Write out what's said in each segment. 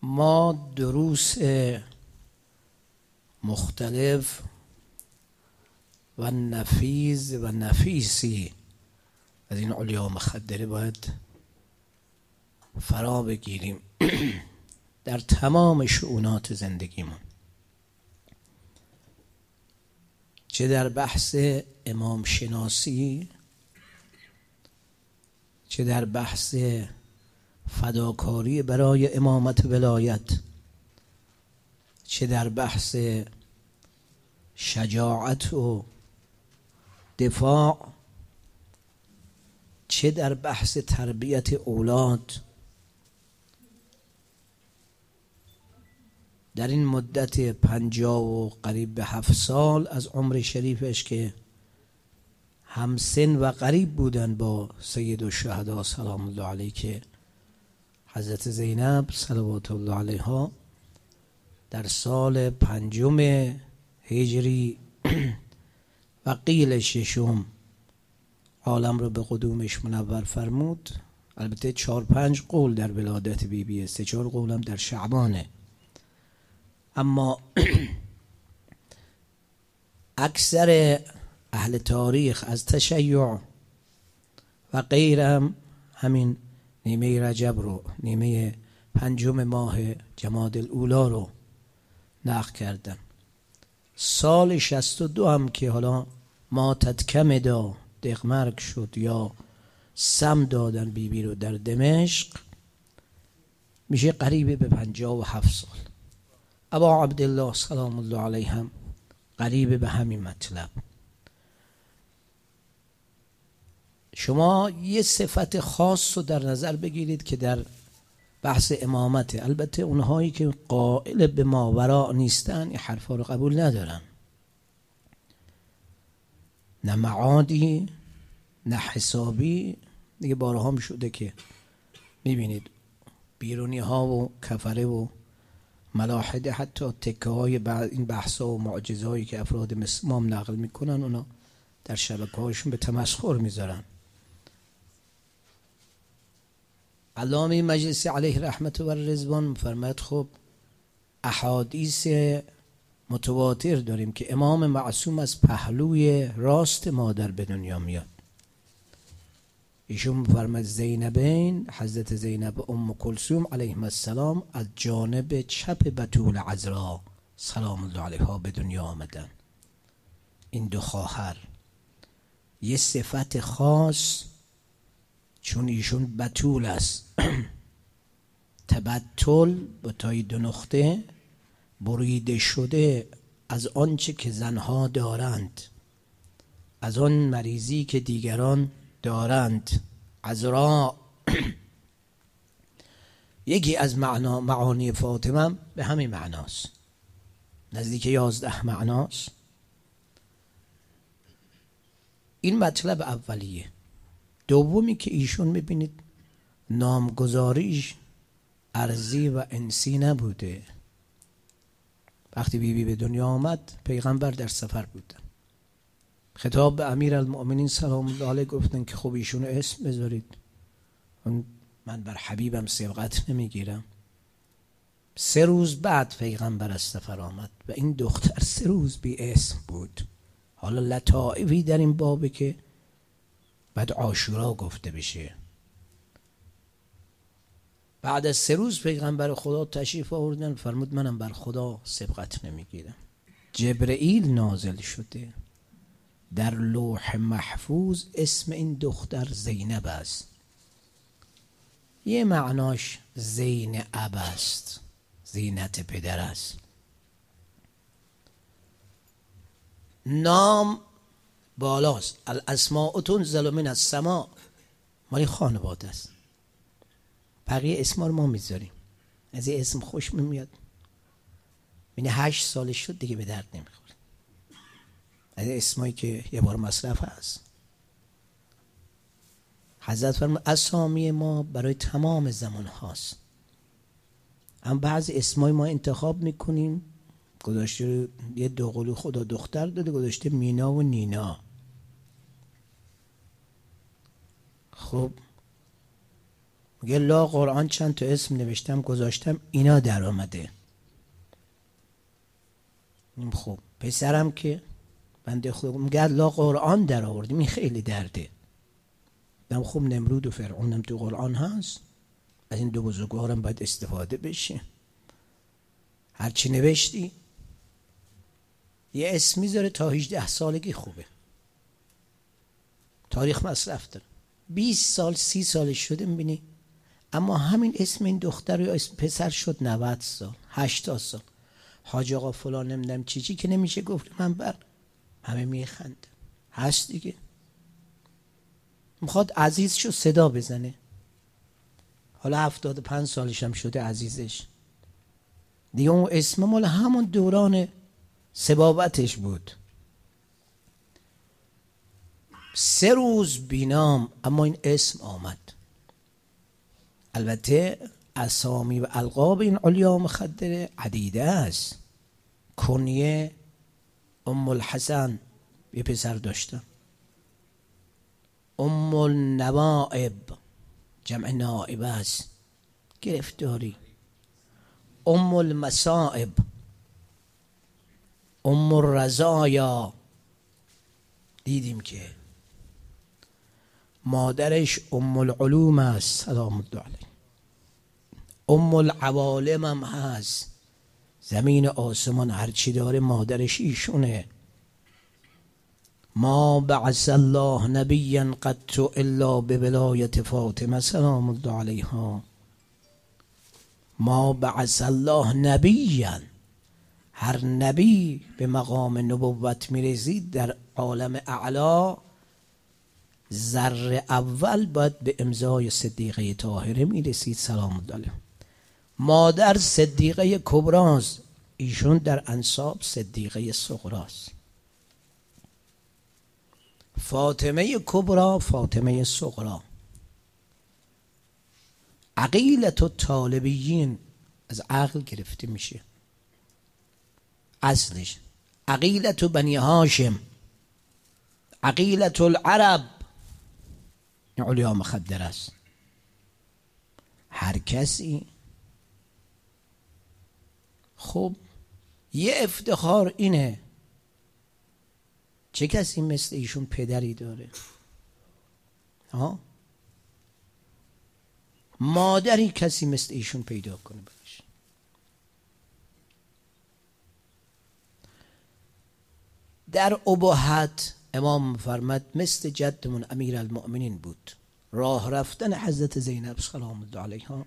ما دروس مختلف و نفیس و نفیسی از این علیا مخدره باید فرا بگیریم در تمام شؤونات زندگیمون، چه در بحث امام شناسی، چه در بحث فداکاری برای امامت ولایت، چه در بحث شجاعت و دفاع، چه در بحث تربیت اولاد. در این مدت 50 و قریب به 7 سال از عمر شریفش که همسن و قریب بودن با سید الشهدا سلام الله علیه که حضرت زینب صلوات الله علیها در سال 5 هجری و قیل 6 عالم رو به قدومش منور فرمود. البته 4-5 قول در ولادت بیبیه، 3-4 قول هم در شعبانه، اما اکثر اهل تاریخ از تشیع و غیرم همین نیمه رجب رو، نیمه 5 ماه جمادی الاولی رو نقل کردن. سال 62 هم که حالا ماتت کمدا دقمرگ شد یا سم دادن بیبی رو در دمشق، میشه قریب به 57 سال. ابا عبدالله سلام الله علیه هم قریب به همین مطلب. شما یه صفت خاص رو در نظر بگیرید که در بحث امامت، البته اونهایی که قائل به ماوراء نیستن این حرفا رو قبول ندارن، نه معادی نه حسابی. دیگه بارها هم شده که میبینید بیرونی ها و کفره و ملاحده حتی تکه های این بحثا و معجزه هایی که افراد مثل امام نقل میکنن اونا در شبکه هاشون به تمسخر میذارن. علامه مجلسی علیه رحمت و رضوان میفرماید خب احادیث متواتر داریم که امام معصوم از پهلوی راست مادر به دنیا میاد. ایشون میفرماید زینبین، حضرت زینب ام کلثوم علیهم السلام از جانب چپ بتول عذرا سلام الله علیها به دنیا آمدن. این دو خواهر یه صفت خاص، چون ایشون بتول است تبتل با تای 2 نقطه بریده شده از آنچه که زنها دارند، از آن مریضی که دیگران دارند. عذرا یکی از معانی فاطمه به همین معناست، نزدیک 11 معناست. این مطلب اولیه. دومی که ایشون میبینید نامگذاریش ارضی و انسی نبوده. وقتی بیبی به دنیا آمد پیغمبر در سفر بودن، خطاب به امیرالمؤمنین سلام الله علیه گفتن که خب ایشون اسم بذارید، من بر حبیبم سبقت نمیگیرم. 3 روز بعد پیغمبر از سفر آمد و این دختر 3 روز بی اسم بود. حالا لطائفی در این بابه که بعد عاشورا گفته بشه. بعد از 3 روز پیغمبر خدا تشریف آوردن، فرمود منم بر خدا سبقت نمیگیرم. جبرئیل نازل شده، در لوح محفوظ اسم این دختر زینب است. یه معناش زین اب است، زینت پدر است. نام بالاست، الاسماء تنزل من السماء، مالی خانواده است. بقیه اسما رو ما میذاریم، از این اسم خوش میاد، یعنی 8 سالش شد دیگه به درد نمیخوره. از اسمایی که یه بار مصرف هست. حضرت فرمود اسامی ما برای تمام زمان هاست، اما بعضی اسمای ما انتخاب میکنیم، گذاشته یه دوقلو خدا دختر داده گذاشته مینا و نینا. خب میگه لا قرآن چند تا اسم نوشتم گذاشتم اینا در آمده. خب پسرم که بنده خدا میگه لا قرآن در آوردیم، این خیلی درده. دم خب نمرود و فرعونم تو قرآن هست، از این دو بزرگوارم باید استفاده بشه. هرچی نوشتی یه اسم میذاره تا 18 سالگی خوبه، تاریخ مصرف داره. 20 سال 30 سالش شده میبینی اما همین اسم این دختر یا اسم پسر شد 90 سال 80 سال. حاج آقا فلان نمیدم چی که نمیشه گفت من بر همه میخنده. هست دیگه. میخواد عزیزشو صدا بزنه، حالا 75 سالش هم شده عزیزش دیگه، اون اسم مال همون دوران سبابتش بود. 3 روز بینام اما این اسم آمد. البته اسامی و القاب این علیا مخدره عدیده است. کنیه ام الحسن یه پسر داشتن، ام النوائب جمع نائبه است، گرفتاری. ام المصائب، ام الرزایا، دیدیم که مادرش ام العلوم است سلام الله علیه. ام العوالم هم هست، زمین آسمان هرچی داره مادرش ایشونه. ما بعث الله نبیا قط الا بولایت فاطمه سلام الله علیها. ما بعث الله نبیا، هر نبی به مقام نبوت میرسید در عالم اعلا ذره اول باید به امضای صدیقه طاهره میرسید سلام الله علیها. مادر صدیقه کبراست، ایشون در انساب صدیقه صغراست. فاطمه کبرا فاطمه صغرا. عقیلت و طالبیین از عقل گرفته میشه اصلش. عقیلت و بنی هاشم، عقیلت العرب، این علیا مخدر است. هر کسی خب یه افتخار اینه چه کسی مثل ایشون پدری داره؟ مادری کسی مثل ایشون پیدا کنه برش. در ابهت امام فرمد مثل جدمون امیر المؤمنین بود. راه رفتن حضرت زینب سلام الله علیها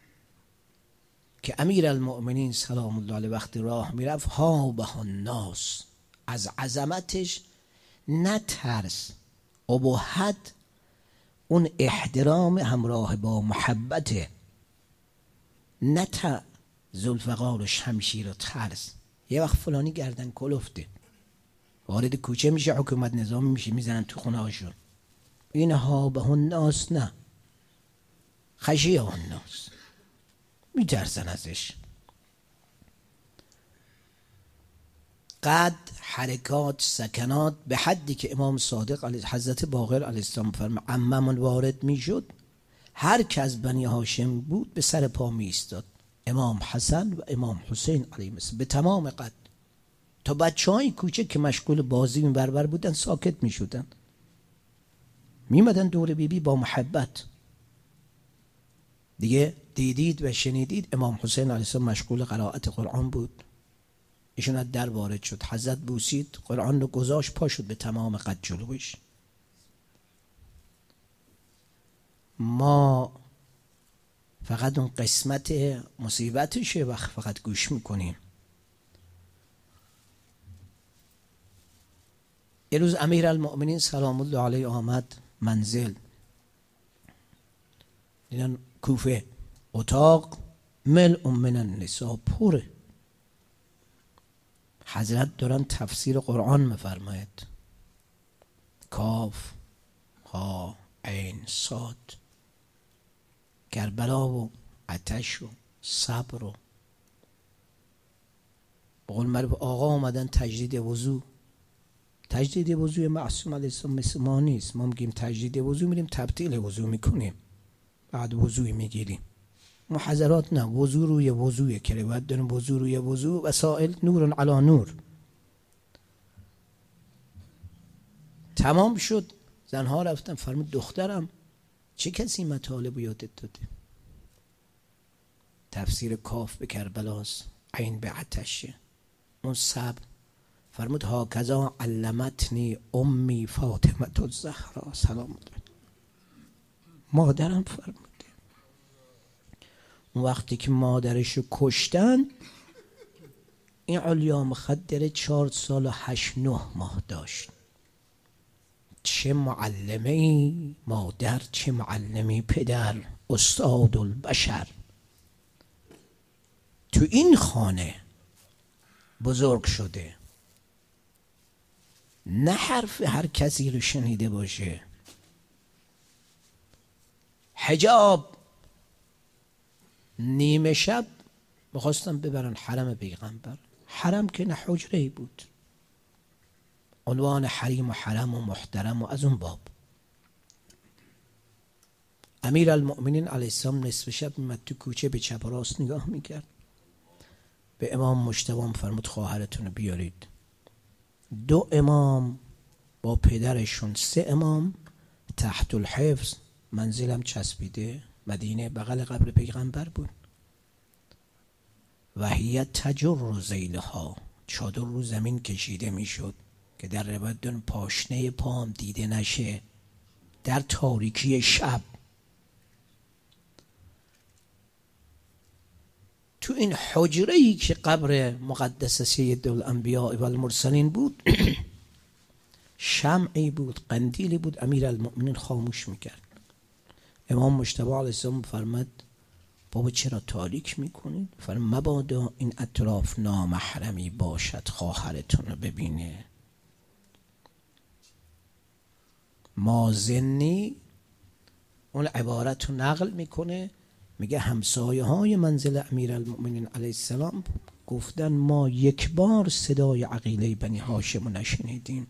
که امیر المؤمنین سلام الله علیه وقتی راه میرفت ها به الناس، از عظمتش نه ترس، ابهت اون احترام همراه با محبته، نه تا ذوالفقار و شمشیر و ترس. یه وقت فلانی گردن کلفته وارد کوچه میشه، حکومت نظام میشه، میزنن تو خونه هاشون. این ها به الناس نه، خشیه الناس، میترسن ازش. قد حرکات سکنات به حدی که امام صادق حضرت باقر علیه السلام فرمود عممون وارد میشد هر که از بنی هاشم بود به سر پا می ایستاد، امام حسن و امام حسین علیه السلام به تمام قد. تا بچهای کوچه که مشغول بازی می بربر بودن ساکت می شدن، می مدن دور بیبی با محبت. دیگه دیدید و شنیدید امام حسین علیه السلام مشغول قرائت قرآن بود، ایشون از در وارد شد، حضرت بوسید، قرآن رو گذاشت، پا شد به تمام قد جلوش. ما فقط اون قسمت مصیبتشه وقت فقط گوش میکنیم. یه روز امیر المؤمنین سلام الله علیه آمد منزل، دیدن کوفه اتاق ملء من النساء پره، حضرت دارن تفسیر قرآن میفرماید، کاف ها عین صاد، کربلا و آتش و صبر و بقول معروف آقا آمدن تجدید وضو. تجدید وضوی معصوم علیه السلام مثل ما نیست، ما میگیم تجدید وضو میریم تبدیل وضو میکنیم، بعد وضوع میگیریم. محاضرات نه، وضوع روی وضوع که باید داریم، وضوع روی وضوع، وسائل نور علی نور. تمام شد، زنها رفتن، فرمود دخترم چه کسی مطالب یادت داده؟ تفسیر کاف به کربلاست، عین به عطشه، اون صبر. فرمود هاکذا علمتنی امی فاطمه الزهرا سلام الله، مادرم فرموده. اون وقتی که مادرشو کشتن، این علیا مخدر 4 سال و 8-9 ماه داشت. چه معلمه ای مادر، چه معلمی پدر، استاد البشر. تو این خانه بزرگ شده، نه حرف هر کسی رو شنیده باشه. حجاب نیمه شب میخواستم ببرن حرم پیغمبر. حرم که نه حجره بود، عنوان حریم و حرم و محترم و از اون باب. امیر المؤمنین علیه السلام نصف شب میمد تو کوچه، به چپ و راست نگاه میکرد، به امام مجتبی فرمود خواهرتون رو بیارید. 2 امام با پدرشون، 3 امام تحت الحفظ، منزلم چسبیده مدینه، بغل قبر پیغمبر بود. و هی تجر ذیلها، چادر رو زمین کشیده میشد که در روایت دون پاشنه پام دیده نشه در تاریکی شب. تو این حجره‌ای که قبر مقدس سید الانبیاء و المرسلین بود، شمعی بود، قندیلی بود، امیر المؤمنین خاموش میکرد. امام مجتبی علیه السلام فرمد بابا چرا تاریک میکنید؟ فرمود مبادا این اطراف نامحرمی باشد خواهرتون رو ببینه. مازنی اون عبارت رو نقل میکنه، میگه همسایه های منزل امیر المؤمنین علیه السلام گفتن ما 1 بار صدای عقیله بنی هاشم رو نشنیدیم،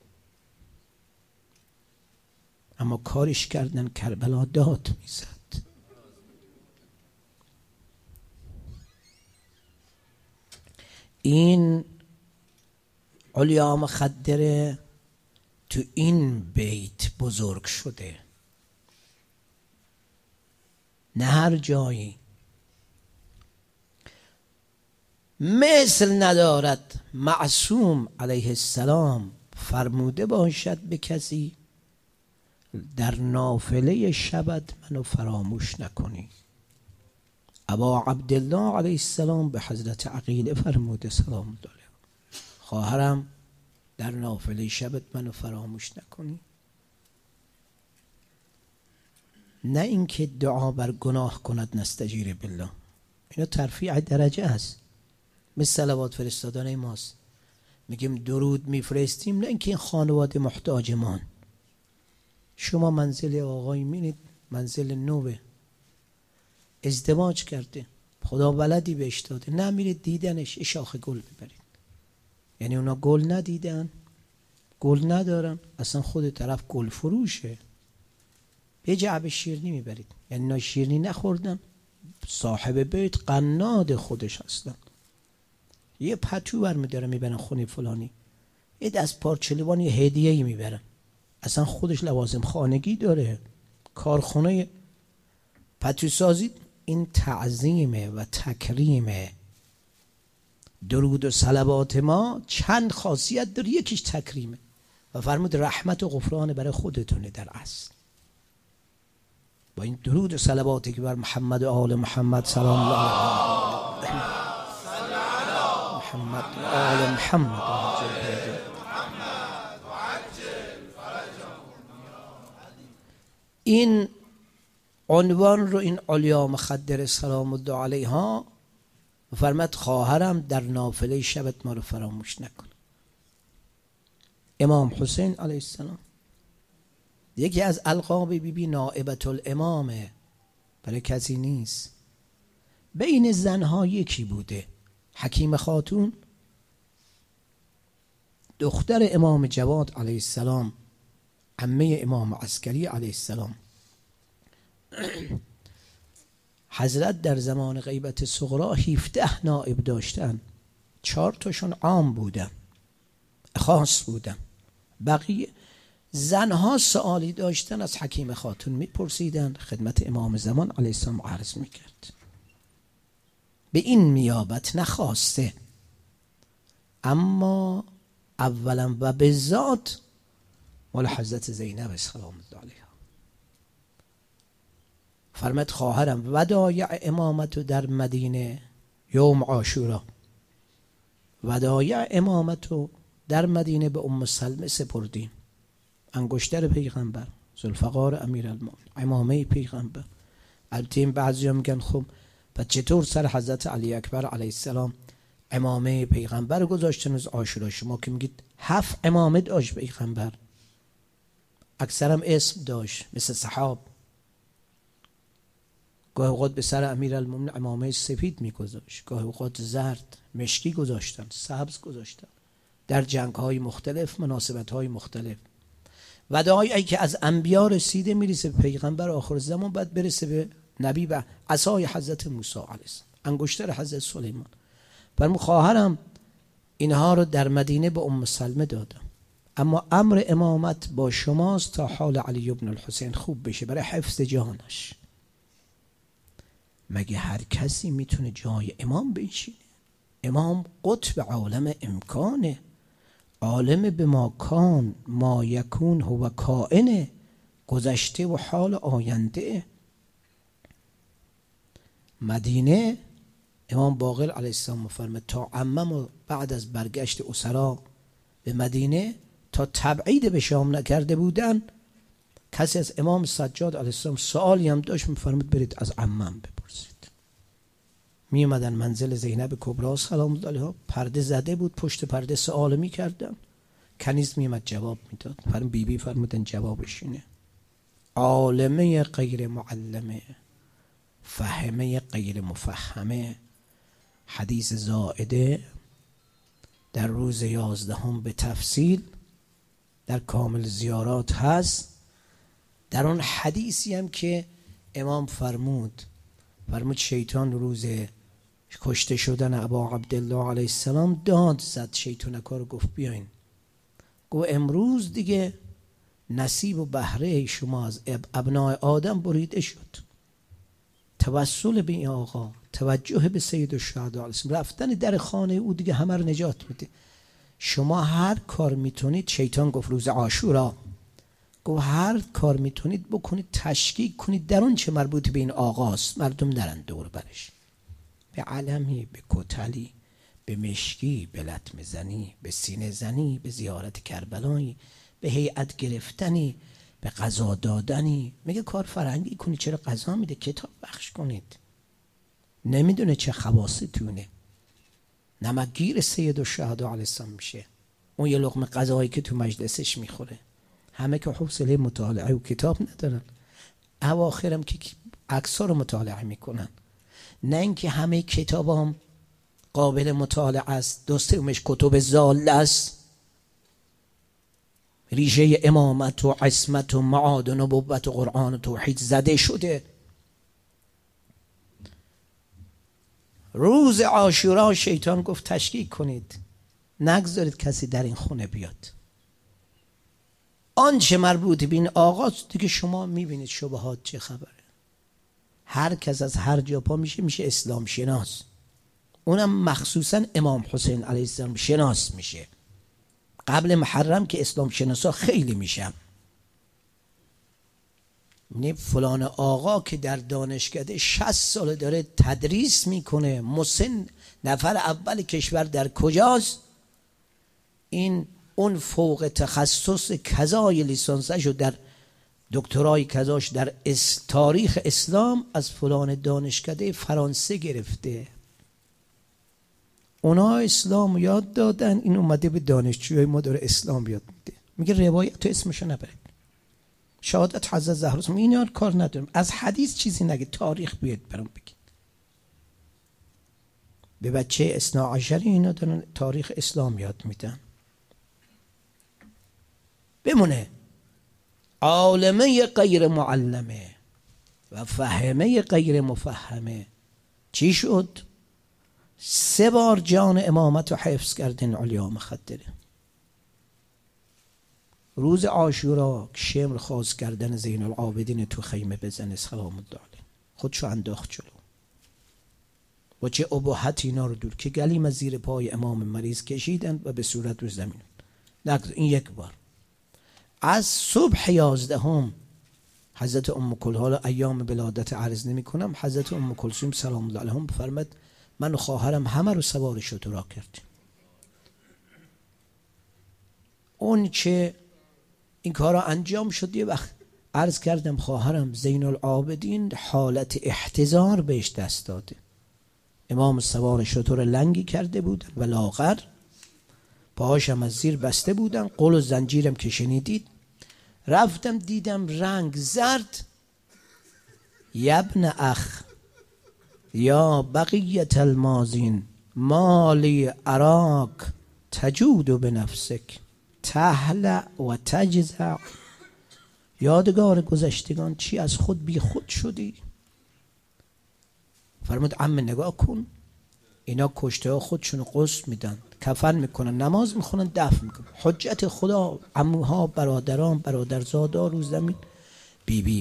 اما کارش کردن کربلا داد میزد. این علیا مخدره تو این بیت بزرگ شده، نه هر جایی. مثل ندارد معصوم علیه السلام فرموده باشد به کسی در نافله شبت منو فراموش نکنی. ابا عبدالله علیه السلام به حضرت عقیله فرموده سلام الله علیه، خواهرم در نافله شبت منو فراموش نکنی. نه اینکه دعا بر گناه کند نستجیر بالله، اینا ترفیع درجه است، مثل صلوات فرستادن ماست. میگیم درود میفرستیم، نه اینکه این خانواده محتاجمان. شما منزل آقای مینید، منزل نوه، ازدواج کرده، خدا ولدی بهش داده، نمیرید دیدنش، شاخه گل ببرید. یعنی اونا گل ندیدن، گل ندارن، اصلا خود طرف گل فروشه، یه جعبه شیرینی میبرید، یعنی اینا شیرینی نخوردن، صاحب بیت قناد خودش هستن. یه پتو برمیدارن میبرن خونه فلانی، یه دست پارچلیوان یه هدیه‌ای میبرن، اصلا خودش لوازم خانگی داره، کارخونه پتو سازی. این تعظیم و تکریم درود و صلوات ما چند خاصیت داره، یکیش تکریمه. و فرمود رحمت و غفران برای خودتونه در اصل. با این درود و صلواتی که بر محمد و آل محمد سلام الله علیه محمد و آل محمد این عنوان رو این علیا مخدر سلام الله علیها فرمد خواهرم در نافله شبت ما رو فراموش نکن. امام حسین علیه السلام یکی از القاب بیبی نائبت الامامه، برای کسی نیست. بین زنها یکی بوده، حکیم خاتون دختر امام جواد علیه السلام، عمه امام عسکری علیه السلام. حضرت در زمان غیبت صغرا 17 نائب داشتن، 4 تاشون عام بودن، خاص بودن. بقیه زنها سوالی داشتن از حکیم خاتون میپرسیدن، خدمت امام زمان علیه السلام عرض میکرد. به این میابت نخواسته، اما اولا و به ذات مال حضرت زینب سلام الله علیها. فرمت خواهرم ودایع امامتو در مدینه یوم عاشورا، ودایع امامتو در مدینه به ام سلمه سپردیم، انگشتر پیغمبر، ذوالفقار امیرالمومنین، امامه پیغمبر. البته این بعضی هم میگن خب پس چطور سر حضرت علی اکبر علیه السلام امامه پیغمبر گذاشتن از عاشورا؟ شما که میگید 7 امامه داشت پیغمبر، اکثرم اسم داشت مثل صحاب. گاهی اوقات به سر امیرالمومنین امامه سفید میگذاشت، گاهی اوقات زرد، مشکی گذاشتن، سبز گذاشتن، در جنگ های مختلف، مناسبت های مختلف. ودایعی که از انبیا رسیده میرسه به پیغمبر آخر زمان، بعد برسه به نبی و عصای حضرت موسی علیه السلام، انگشتر حضرت سلیمان. فرمود خواهرم اینها رو در مدینه به ام سلمه دادم، اما امر امامت با شماست تا حال علی ابن الحسین خوب بشه برای حفظ جانش. مگه هر کسی میتونه جای امام بنشینه؟ امام قطب عالم امکانه، عالم به ما کان ما یکون هو کائنه، گذشته و حال آینده. مدینه امام باقر علیه السلام فرمود تا عمم بعد از برگشت اسرا به مدینه تا تبعید به شام نکرده بودن، کسی از امام سجاد علیه السلام سوالی هم داشت میفرمود برید از عمم بپرسید. می اومدن منزل زینب کبرا سلام الله علیها، پرده زده بود، پشت پرده سوال میکردن، کنیز می اومد جواب میداد. فرمود بیبی فرمودن جوابش اینه: عالمه غیر معلمه، فهمه غیر مفهمه. حدیث زائده در روز 11 به تفصیل در کامل زیارات هست. در اون حدیثی هم که امام فرمود شیطان روز کشته شدن ابا عبدالله علیه السلام داد زد، شیطانکا رو گفت بیاین، گفت امروز دیگه نصیب و بهره شما از ابنای آدم بریده شد. توسل به این آقا، توجه به سید الشهدا علیه السلام، رفتن در خانه او دیگه همه رو نجات میده. شما هر کار میتونید، شیطان گفت روز عاشورا، گفت هر کار میتونید بکنید، تشکیک کنید در اون چه مربوط به این آقاست، مردم نرن دور برش، به علمی، به کتلی، به مشکی، به لطمه زنی، به سینه زنی، به زیارت کربلایی، به هیئت گرفتنی، به قضا دادنی. میگه کار فرنگی کنید، چرا قضا میده؟ کتاب بخش کنید. نمیدونه چه خواستونه، نمکگیر سید الشهدا علیه السلام میشه. اون یه لقمه غذایی که تو مجلسش میخوره. همه که حوصله مطالعه و کتاب ندارن، اواخرم که عکس‌ها رو مطالعه میکنن، نه اینکه همه کتابام قابل مطالعه است، دوستمش کتب ضاله است. ریشه امامت و عصمت و معاد و نبوت و قرآن و توحید زده شده. روز عاشورا شیطان گفت تشکیک کنید، نگذارید کسی در این خونه بیاد. آنچه مربوط به این آغاز دیگه شما میبینید شبهات چه خبره. هر کس از هر جا پا میشه اسلام شناس، اونم مخصوصا امام حسین علیه السلام شناس میشه. قبل محرم که اسلام شناسا خیلی میشن. فلان آقا که در دانشکده 60 سال داره تدریس میکنه، مسن نفر اول کشور در کجاست؟ این اون فوق تخصص کذای لیسانسشو در دکترای کذاش در تاریخ اسلام از فلان دانشکده فرانسه گرفته. اونا اسلام یاد دادن، این اومده به دانشجوی ما داره اسلام یاد میده. میگه روایت تو اسمشو نبرید، شهادت حضرت زهرا، اینا کار ندارم، از حدیث چیزی نگه، تاریخ بیاد برام بگید. به بچه اثنا عشری اینا دارن تاریخ اسلام یاد میدن. بمونه عالمه غیر معلمه و فهمه غیر مفهمه. چی شد؟ 3 بار جان امامت رو حفظ کردن علیا مخدره. روز عاشورا شمر خواست کردن زین العابدین تو خیمه بزنه سلام الله علیه، خودشو انداخت جلو. و چه اباحت اینا رو دور که گلیم از زیر پای امام مریض کشیدن و به صورت رو زمین. این 1 بار. از صبح 11 حضرت ام کلثوم، ایام ولادت عرض نمی کنم، حضرت ام کلثوم سلام الله علیها بفرمد من و خواهرم همه رو سوار شترا کردیم. اون چه این کارا انجام شد، یه وقت عرض کردم خواهرم زین العابدین حالت احتضار بهش دست داده. امام سوار شتر لنگی کرده بودن و لاغر، پاهاشم از زیر بسته بودن، قل و زنجیرم که شنیدید. رفتم دیدم رنگ زرد. یبن اخ یا بقیت المازین مالی اراک تجود بنفسک تهلع و تجزع. یادگار گذشتگان چی از خود بی خود شدی؟ فرمود عمه نگاه کن، اینا کشته ها خودشونو غسل میدن، کفن میکنن، نماز میخونن، دفن میکنن. حجت خدا عموها، برادران، برادرزادا رو زمین. بی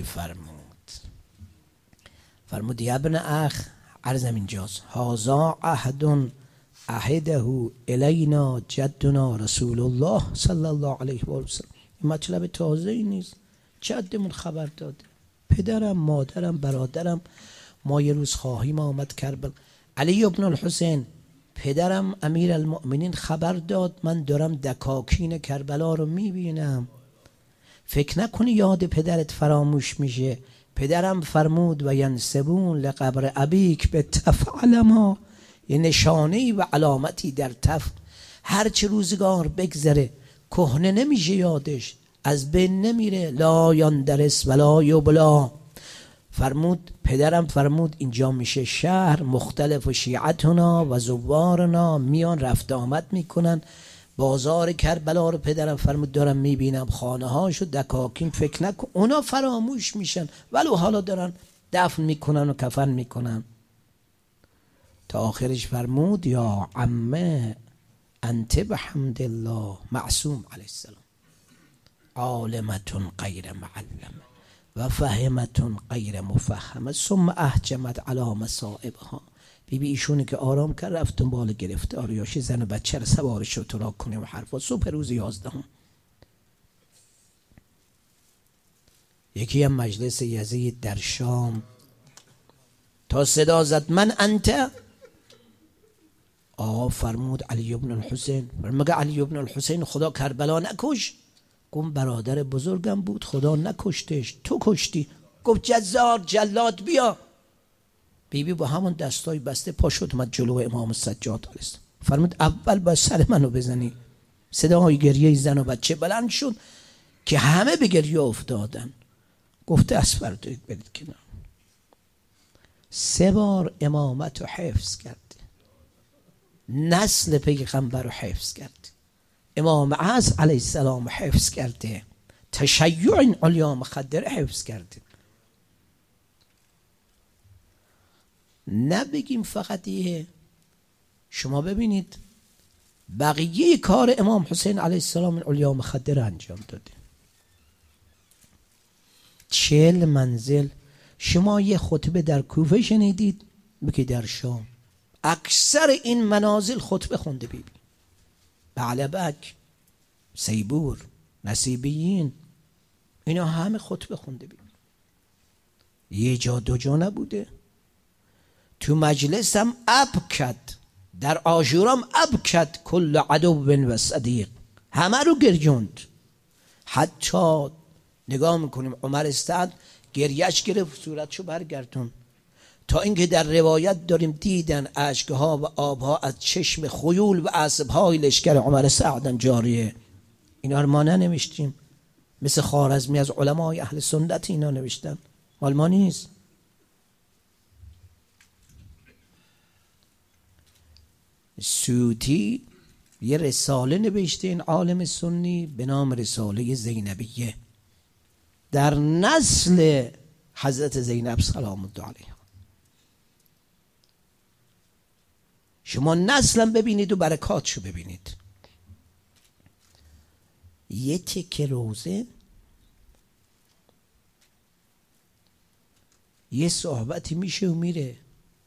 فرمود یا ابن اخ، عرضم اینجاست، هازا عهد عهده الینا جدنا رسول الله صلی الله علیه و سلم. این مطلب تازه ای نیست، جدمون خبر داده، پدرم، مادرم، برادرم. ما یه روز خواهیم آمد کربلا. علی ابن الحسین پدرم امیر المؤمنین خبر داد من دارم دکاکین کربلا رو میبینم، فکر نکنی یاد پدرت فراموش میشه. پدرم فرمود و ینسبون لقبر ابیک به تفعل ما، یه نشانه‌ای و علامتی در تف. هرچه روزگار بگذره کهنه نمیشه یادش، از بین نمیره. لا یندرس ولا یبلا. فرمود پدرم فرمود اینجا میشه شهر مختلف و شیعتنا و زوارنا میان رفت آمد میکنن. بازار کربلا رو پدرم فرمود دارم میبینم، خانه هاشو دکاکین، فکر نکن اونا فراموش میشن ولو حالا دارن دفن میکنن و کفن میکنن. تا آخرش فرمود یا عمه انت بحمد الله معصوم علیه السلام، عالمتون غیر معلمه و فهمتون غیر مفهمه ثم احجمت علی مصائبها. بی ایشونی که آرام کرد رفت دنبال گرفتاریاش، زن و بچه رو سوار شترا کنه و حرفا. صبح روز 11 یکی هم مجلس یزید در شام تا صدا زد من انت. فرمود علی ابن الحسین. مگه علی ابن الحسین خدا کربلا نکش؟ گفت برادر بزرگم بود خدا نکشتش، تو کشتی. گفت جزار جلاد بیا. بیبی با همون دستای بسته پا شد اومد جلو امام سجاد علیه السلام. فرمود اول باید سر منو بزنی. صدای گریه زن و بچه بلند شد که همه به گریه افتادن. گفته از فردایید برید کنار. 3 بار امامت رو حفظ کرده، نسل پیغمبر رو حفظ کرده، امام عصر علیه السلام حفظ کرده، تشیع این علیا مخدره حفظ کرده. نبگیم فقط یه. شما ببینید بقیه کار امام حسین علیه السلام علیا مخدره انجام داده. 40 منزل. شما یه خطبه در کوفه شنیدید؟ بکی در شام اکثر این منازل خطبه خونده بیبی. بعلبک، سیبور، نصیبیین، اینا همه خطبه خونده بیبی. یه جا 2 جا نبوده. تو مجلسم ابکد، در عاشورام ابکد کل عدو و صدیق، همه رو گریوند. حتی نگاه میکنیم عمر سعد گریش گرفت صورتشو برگردون، تا اینکه در روایت داریم دیدن اشکها و آبها از چشم خیول و اسبهای لشکر عمر سعد جاریه. اینا رو ما ننوشتیم، مثل خوارزمی از علمای اهل سنت اینا نوشتن، مال ما نیست. سوتی یه رساله نوشته این عالم سنی به نام رساله زینبیه. در نسل حضرت زینب سلام الله علیها. شما نسلم ببینید و برکاتشو ببینید. یه تکه روزه، یه صحبتی میشه و میره،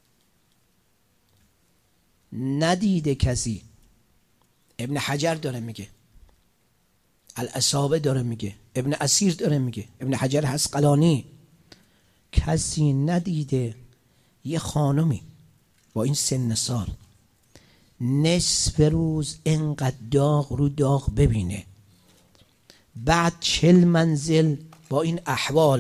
ندیده کسی. ابن حجر داره میگه، الاصابه داره میگه، ابن اسیر داره میگه، ابن حجر حسقلانی، کسی ندیده یه خانمی با این سن سال نصف روز اینقدر داغ رو داغ ببینه، بعد 40 منزل با این احوال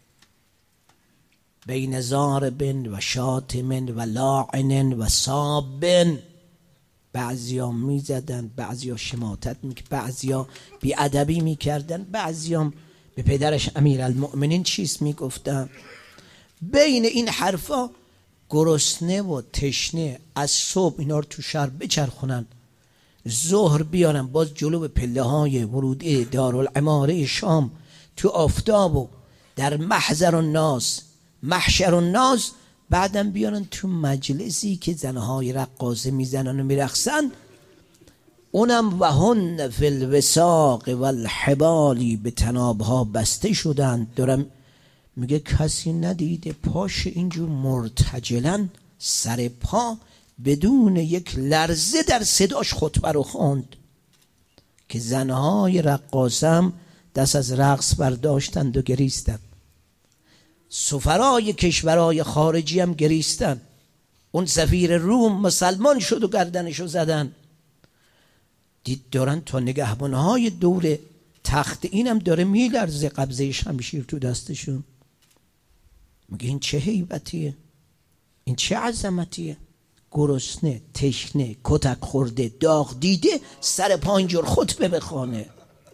بین ضارب و شاتم و لاعن و صاب، بعضیا میزدن، بعضیا شماتت میکردن، بعضیا بیادبی میکردن، بعضیا به پدرش امیرالمؤمنین چیز میگفتن. بین این حرفا گرسنه و تشنه از صبح اینا رو تو شهر بچرخونن، ظهر بیارن باز جلو به پله های ورودی دارالعماره شام تو آفتاب و در محضر الناس محشر الناس، بعدم بیارن تو مجلسی که زنهای رقاصه میزنن و میرقصن، اونم و هن فی الوساق و الحبالی، به تنابها بسته شدن. دارم میگه کسی ندیده پاش اینجور مرتجلن سر پا بدون یک لرزه در صداش خطبه رو خواند که زنهای رقاصم دست از رقص برداشتند و گریستند، سفرای کشورهای خارجی هم گریستن. اون سفیر روم مسلمان شد و گردنشو زدن. دید دارن تا نگهبانهای دور تخت اینم داره میلرزه، قبضه شمشیر تو دستشون. میگه این چه هیبتیه، این چه عظمتیه، گرسنه تشنه کتک خورده داغ دیده سر پا اینجور خطبه بخوانه.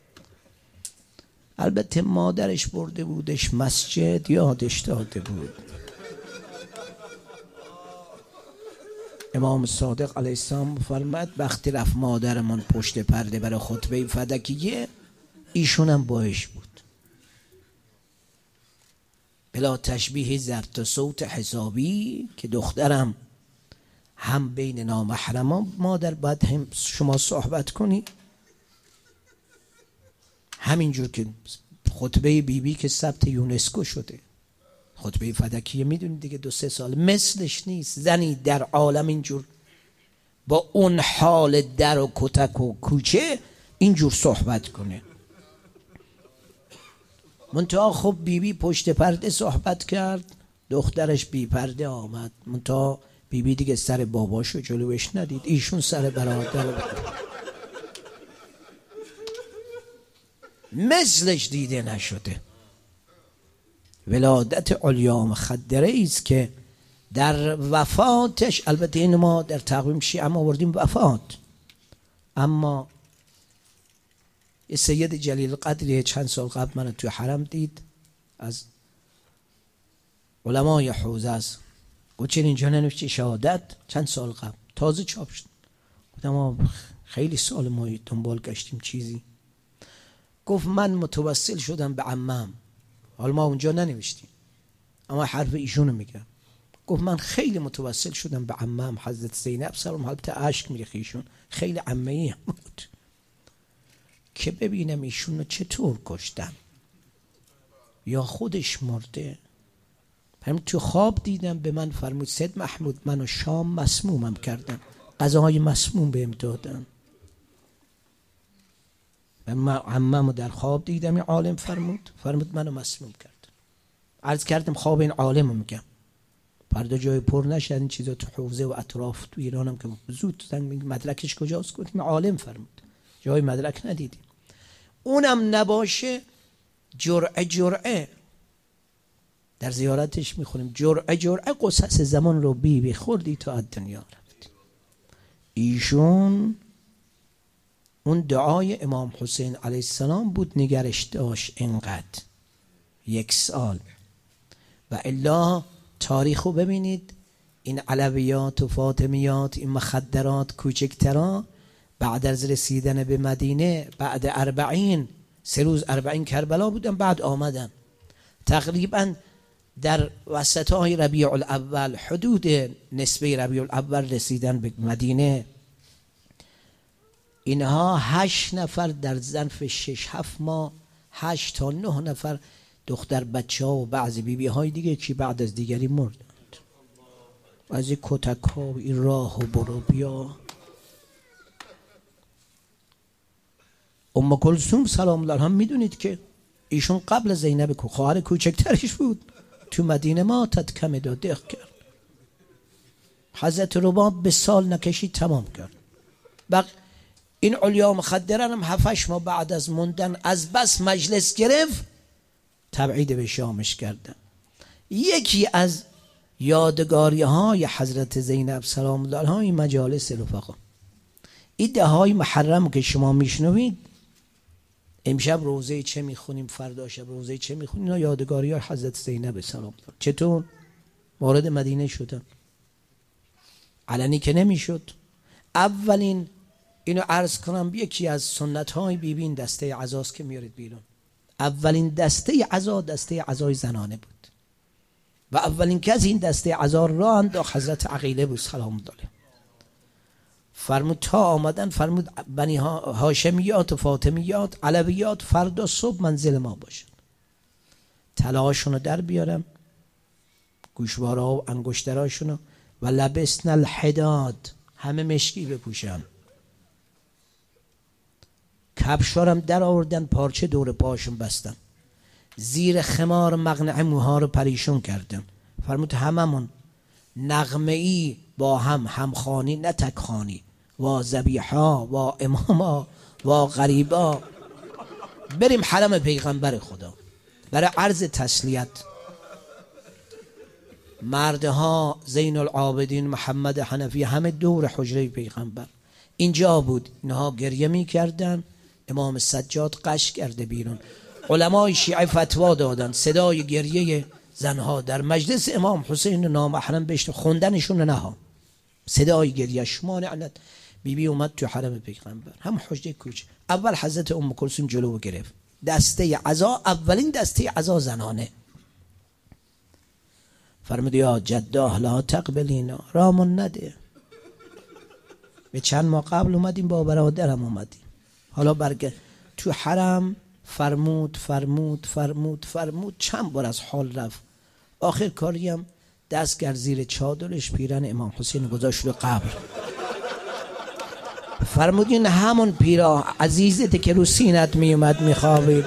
البته مادرش برده بودش مسجد، یادش داده بود. امام صادق علیه السلام فرمود وقتی رفت مادرمان پشت پرده برای خطبه فدکیه، ایشونم باش بود. بلا تشبیه زرت و صوت حسابی که دخترم هم بین نامحرمان مادر باید هم شما صحبت کنی، همینجور که خطبه بیبی که ثبت یونسکو شده، خطبه فدکیه میدونید دیگه 2-3 سال، مثلش نیست زنی در عالم اینجور با اون حال در و کتک و کوچه اینجور صحبت کنه. منتها خب بیبی پشت پرده صحبت کرد، دخترش بی پرده آمد، منتها بیبی دیگه سر باباشو جلوش ندید، ایشون سر برادر مثلش دیده نشده. ولادت علیا مخدره ایست که در وفاتش، البته این ما در تقویم شیعه هم آوردیم وفات، اما سید جلیل قدری چند سال قبل من تو حرم دید، از علمای حوزه است، گفت چرا اینجا ننوشتی شهادت؟ چند سال قبل تازه چاپ شد. گفتم ما خیلی سال ما دنبال گشتیم چیزی. گفت من متوسل شدم به عمم، حالا ما اونجا ننوشتیم اما حرف ایشونو میگم. گفت من خیلی متوسل شدم به عمم حضرت زینب سلام، حالت اشک میریخت، ایشون خیلی عمه‌ای هم بود، که ببینم ایشونو چطور کشتن یا خودش مرده. هم تو خواب دیدم، به من فرمود سید محمود منو شام مسمومم کردن، غذاهای مسموم بهم دادن. من عممو در خواب دیدم، این عالم فرمود منو مسموم کرد. عرض کردم خواب این عالمو میگم، فردا جای پر نشد این چیزا تو حوزه و اطراف تو ایرانم که زود زنگ مدرکش کجاست؟ گفتم عالم فرمود، جای مدرک ندیدیم. اونم نباشه جرعه در زیارتش میخونیم، جرعه قصص زمان رو بی خوردی تا از دنیا رفت. ایشون اون دعای امام حسین علیه السلام بود نگرش داشت اینقدر 1 سال. و الا تاریخو ببینید، این علویات و فاطمیات، این مخدرات کوچکترا بعد از رسیدن به مدینه بعد 40 3 روز 40 کربلا بودن، بعد آمدن تقریبا در وسط های ربیع الاول حدود نسبه ربیع الاول رسیدن به مدینه. اینها 8 نفر در ظرف 6-7 ماه 8 تا 9 نفر دختر بچه ها و بعضی بیبی های دیگه که بعد از دیگری مردند. از این کتک ها و این راه و برو بیا. ام کلثوم سلام الله علیها میدونید که ایشون قبل زینب خواهر کوچکترش بود، تو مدینه ماتت کم دق کرد. حضرت رباب به سال نکشید تمام کرد. این علیا مخدران هم 7-8 ماه بعد از موندن از بس مجلس گرفت تبعید به شامش کردن. یکی از یادگاری های حضرت زینب سلام الله علیها این مجالس رفقا، این دههای محرم که شما میشنوید، امشب روزه چه میخونیم، فردا شب روزه چه میخونیم، اینا یادگاری های حضرت زینب سلام الله. چطور وارد مدینه شدن؟ علنی که نمیشد. اولین اینو عرض کنم، یکی از سنت های بیبین دسته عزاست که میارید بیرون. اولین دسته عزا دسته عزای زنانه بود و اولین که از این دسته عزا را انداخت حضرت عقیله بود سلام الله علیه. فرمود تا آمدن، فرمود بنی هاشمیات و فاطمیات علویات فردا صبح منزل ما باشن، طلاهاشون رو در بیارم، گوشواره ها و انگشتراشون رو، و لبسن الحداد همه مشکی بپوشن، کفشارم در آوردن، پارچه دور پاشون بستن، زیر خمار مقنعه موها رو پریشون کردن. فرمود هممون نغمه ای با همخوانی نه تکخوانی، و ذبیحا و اماما و غریبا، بریم حرم پیغمبر خدا برای عرض تسلیت. مردها زین العابدین محمد حنفی همه دور حجره پیغمبر اینجا بود، اینها گریه می کردن. امام سجاد قش کرده بیرون، علمای شیعه فتوا دادن صدای گریه زنها در مجلس امام حسین نامحرم بشت خوندنشون نه، صدای گریه شما لعنت. بیبی اومد تو حرم پیغمبر، هم حجره کوچ. اول حضرت ام کلثوم جلو گرفت، دسته عزا، اولین دسته عزا زنانه. فرمود یا جده لا تقبلینا، رامون نده. به چند ماه قبل اومدیم با برادرم اومدیم، حالا برگه تو حرم. فرمود چند بار از حال رفت. آخر کاریم دست کرد زیر چادرش، پیرن امام حسین گذاشت رو قبر. فرمود این همون پیرا عزیزته که رو سینت میومد میخوابید.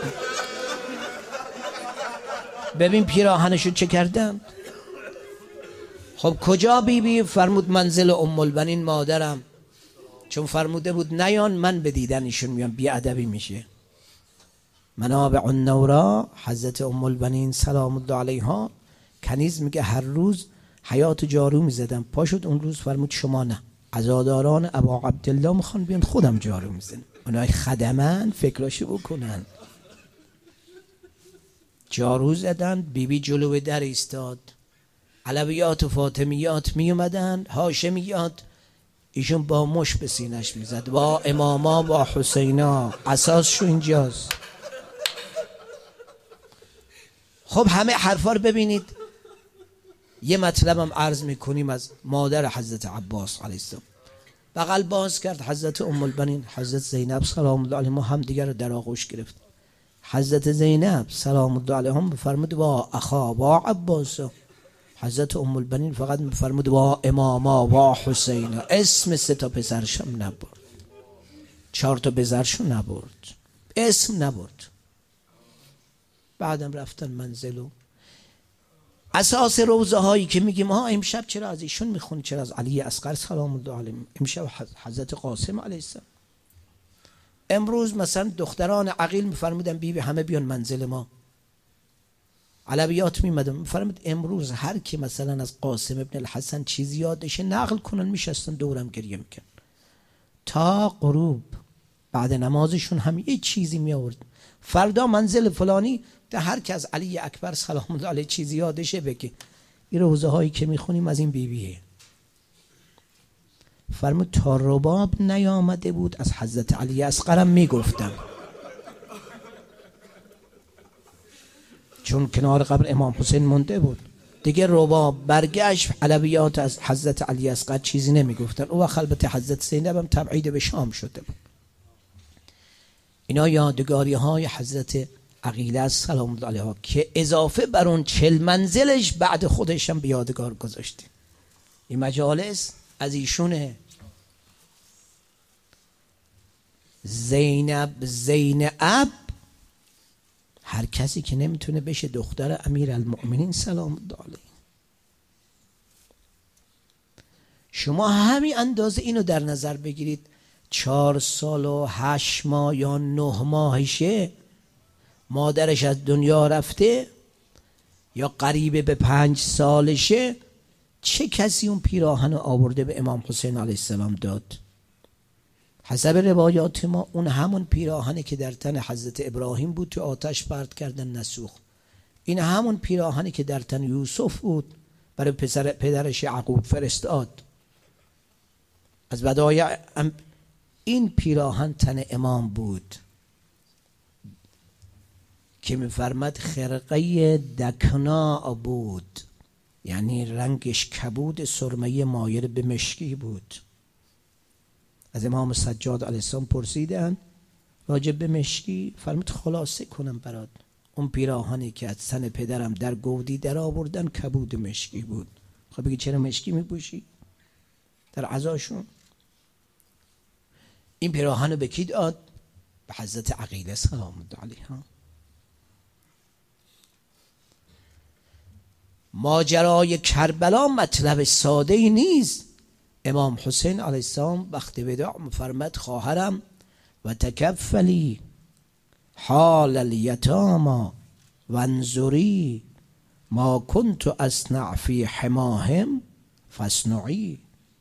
ببین پیراهنشو چه کردن. خب کجا بیبی؟ فرمود منزل ام البنین مادرم، چون فرموده بود نیان من به دیدنشون میام بیادبی میشه. منابع النورا حضرت ام البنین سلام الله علیها کنیز میگه هر روز حیات جارو میزدم، پاشد اون روز فرمود شما نه، عزاداران ابا عبدالله میخوان بیان خودم جارو میزنم. اونای خدمن فکراشو بکنن. جارو زدن، بیبی جلو در ایستاد، علویات و فاطمیات می اومدن، هاشمیات ایشون با مش به سینش میزد، با اماما با حسینا، اساسشو اینجاست. خب همه حرفا رو ببینید. یه مطلبم عرض میکنیم از مادر حضرت عباس علیه السلام. بغل باز کرد حضرت ام البنین، حضرت زینب سلام الله علیها هم دیگر رو در آغوش گرفت. حضرت زینب سلام الله علیها بفرمود با اخا با عباس. حضرت ام البنین فقط بفرمود با اماما با حسین. اسم 3 تا پسرشم نبرد، 4 تا پسرشو نبرد، اسم نبرد. بعدم رفتن منزلو. اساس روزه هایی که میگیم ها امشب چرا از ایشون میخونی، چرا از علی اصغر سلام الله علیه، امشب حضرت قاسم علیه السلام. امروز مثلا دختران عقیل میفرمودن بیبی همه بیان منزل ما. علویات میمدن میفرمود امروز هر کی مثلا از قاسم ابن الحسن چیزی یادشه نقل کنن، میشستن دورم گریه میکن تا غروب. بعد نمازشون هم یه چیزی میآورد، فردا منزل فلانی، تا هر کی از علی اکبر سلام الله علیه چیزی یادشه بگه. این روزه هایی که میخونیم از این بیبیه. فرمود تا رباب نیامده بود از حضرت علی اصغرم میگفتم، چون کنار قبر امام حسین مونده بود. دیگه رباب برگشت، علویات از حضرت علی اصغر چیزی نمیگفتن. اون وقت البته حضرت زینب هم تبعید به شام شده بود. اینا یادگاری های حضرت عقیله سلام الله علیها که اضافه بر اون 40 منزلش بعد خودش هم به یادگار گذاشته. این مجالس از ایشونه. زینب هر کسی که نمیتونه بشه دختر امیرالمؤمنین سلام الله علیه. شما همین اندازه اینو در نظر بگیرید، 4 سال و 8 ماه یا 9 ماهشه مادرش از دنیا رفته، یا قریب به 5 سالشه، چه کسی اون پیراهن آورده به امام حسین علیه السلام داد؟ حسب روایات ما اون همون پیراهنی که در تن حضرت ابراهیم بود تو آتش پرت کردن نسوخت. این همون پیراهنی که در تن یوسف بود برای پدرش یعقوب فرستاد. از بدایع این پیراهن تن امام بود که می‌فرماد خرقه دکنا بود، یعنی رنگش کبود سرمه مایل به مشکی بود. از امام سجاد علیه السلام پرسیدن راجع به مشکی، فرمود خلاصه کنم برات، اون پیراهنی که از تن پدرم در گودی در آوردن کبود مشکی بود. خب بگی چرا مشکی میپوشی در عزاشون؟ این پیراهن به کی داد؟ به حضرت عقیله سلام الله علیها. ماجرای کربلا مطلب ساده ای نیست. امام حسین علیه السلام وقتی وداع فرمود خواهرم و تکفلی حال الیتاما وانظری ما کنت اصنع فی حماهم فاصنعی.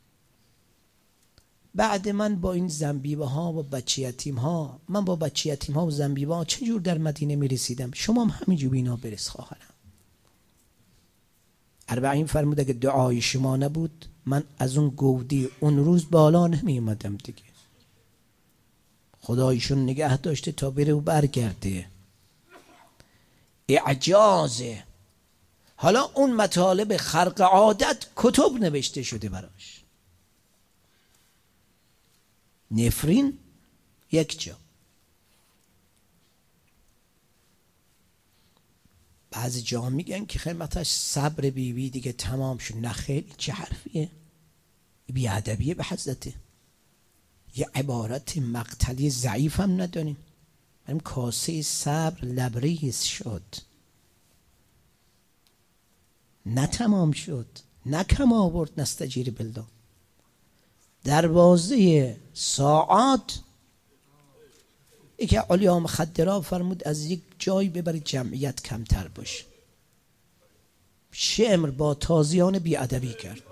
بعد من با این زنبیبه ها و بچه یتیم ها، من با بچه یتیم ها و زنبیبه ها چجور در مدینه می رسیدم، شما هم همینجور به اینا برس خواهرم. اربعین فرمود اگه دعای شما نبود من از اون گودی اون روز بالا نمی اومدم دیگه. خدایشون نگه داشته تا بره و برگرده. اعجازه. حالا اون مطالب خرق عادت کتب نوشته شده براش. نفرین یک جا. بعضی جا میگن که خدمتش صبر بیوی دیگه تمام شد. نه خیلی چه حرفیه؟ بیادبیه به حضرته. یه عبارت مقتلی ضعیف هم نداریم. بریم کاسه صبر لبریز شد، نه تمام شد، نه کم آورد نستجیر بالله. دروازه ساعات یکی علیا مخدرها فرمود از یک جای ببرید جمعیت کمتر باشه. شمر با تازیان بیادبی کرد.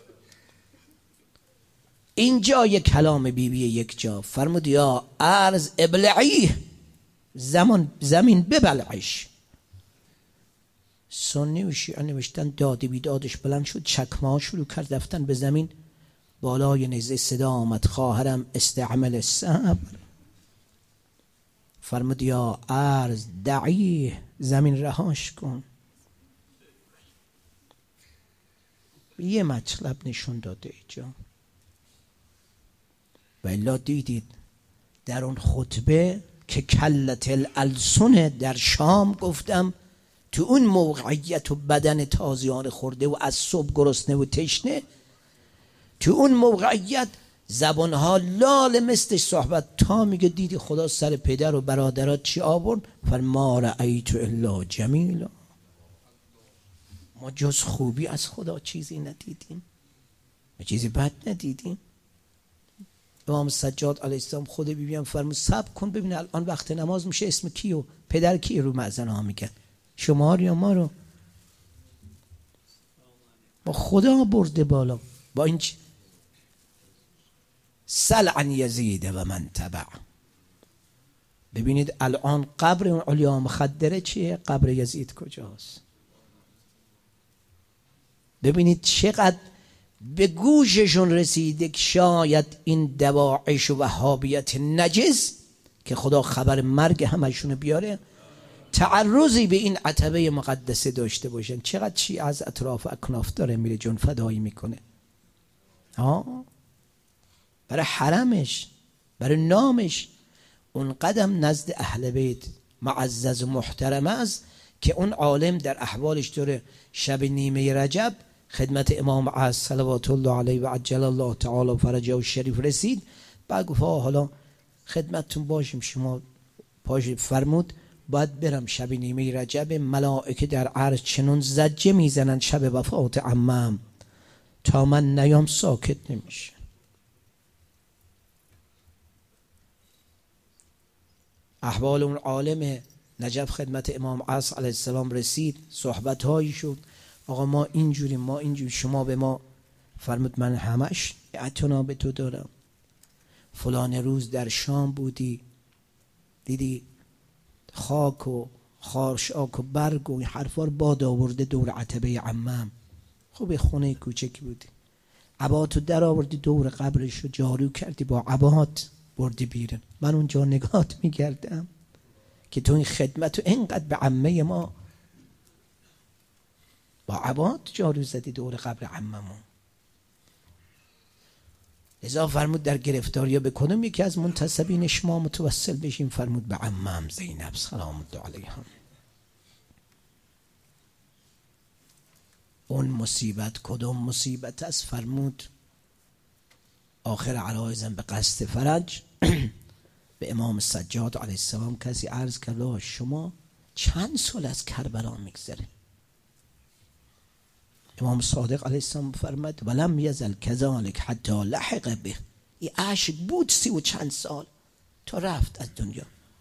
اینجا یک کلام بیبی یک جا فرمود یا ارض ابلعی، زمین ببلعش. سنی و شیعه نوشتن داد بیدادش بلند شد، چکمه شروع کرد رفتن به زمین. بالای نیزه صدا آمد خواهرم استعمل الصبر. فرمود یا ارض دعی، زمین رهاش کن. یه مطلب نشون داده اینجا. و الا دیدید در اون خطبه که کلت الالسن در شام گفتم، تو اون موقعیت و بدن تازیان خورده و از صبح گرسنه و تشنه، تو اون موقعیت زبانها لال مثلش صحبت تا میگه دیدی خدا سر پدر و برادرات چی آورد؟ فرما رأیت الا جمیلا. ما جز خوبی از خدا چیزی ندیدیم، چیزی بد ندیدیم. امام سجاد علیه السلام خود بیبیم فرمود صبر کن ببین الان وقت نماز میشه، اسم کیو پدر کی رو مأذن ها میگن؟ شما یا ما رو؟ با خدا برده بالا. با این سل عن یزید و من تبع. ببینید الان قبر اون علیا مخدره چیه؟ قبر یزید کجاست؟ ببینید چقدر به گوششون رسیده که شاید این دواعش و وهابیت نجس که خدا خبر مرگ همشون بیاره، تعرضی به این عتبه مقدسه داشته باشن. چقدر چی از اطراف اکناف داره میره جون فدایی میکنه برای حرمش، برای نامش. اون قدم نزد اهل بیت معزز و محترم است که اون عالم در احوالش داره شب نیمه رجب خدمت امام عصر صلوات الله علیه و عجل الله تعالی فرجه و شریف رسید. بعد گفت حالا خدمتتون باشیم. شما پاش فرمود باید برم شب نیمه رجب، ملائکه در عرش چنون زجه میزنن شب وفات عمم، تا من نیام ساکت نمیشه. احوال اون عالم نجف خدمت امام عصر علیه السلام رسید، صحبت هایی شد. آقا ما اینجوریم، ما اینجور، شما به ما فرمود من همش اعتنا به تو دارم. فلان روز در شام بودی، دیدی خاک و خارشاک و برگ و این حرفا رو باد آورده دور عتبه عمم. خوب خونه کوچکی بودی، عباتو در آوردی دور قبرش رو جارو کردی، با عبات بردی بیرون. من اونجا نگاهت میگردم که تو این خدمت رو اینقدر به عمه ما با عبات جارو زدی دور قبر عممون. لذا فرمود در گرفتاری به کدوم یکی از منتسبین شما متوسل بشیم؟ فرمود به عمم زینب سلام الله علیها. اون مصیبت کدوم مصیبت است؟ فرمود آخر عرایزم به قصد فرج به امام سجاد علیه السلام کسی عرض کرد شما چند سال از کربلا میگذره؟ امام صادق علیه السلام فرمود ولم یزل کذالک حتی لحق به. این عشق بود 30 و چند سال تا رفت از دنیا.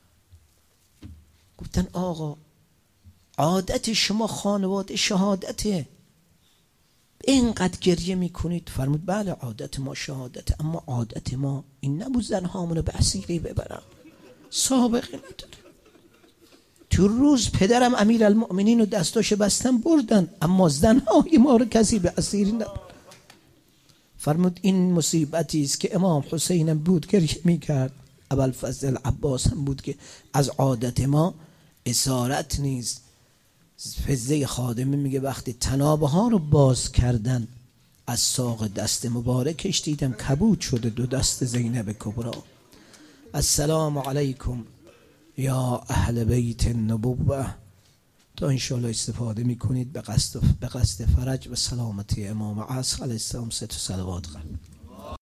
گفتن آقا عادت شما خانواده شهادته، اینقدر گریه میکنید؟ فرمود بله عادت ما شهادت، اما عادت ما این نبود زنهامونو به اسیری ببرم، سابقه نداره. تو روز پدرم امیر المؤمنین رو دستاشو بستن بردن، اما زنهای ما رو کسی به اسیری نبرد. فرمود این مصیبتی است که امام حسینم بود گریه میکرد، ابوالفضل عباس هم بود که از عادت ما اسارت نیست. فضه خادمه میگه وقتی تنابه ها رو باز کردن از ساق دست مبارکش دیدم کبود شده 2 دست زینب کبرا. السلام علیکم یا اهل بیت النبوه. تا انشاءالله استفاده میکنید به قصد فرج و سلامتی امام عصر علیه السلام 3 صلوات قلب.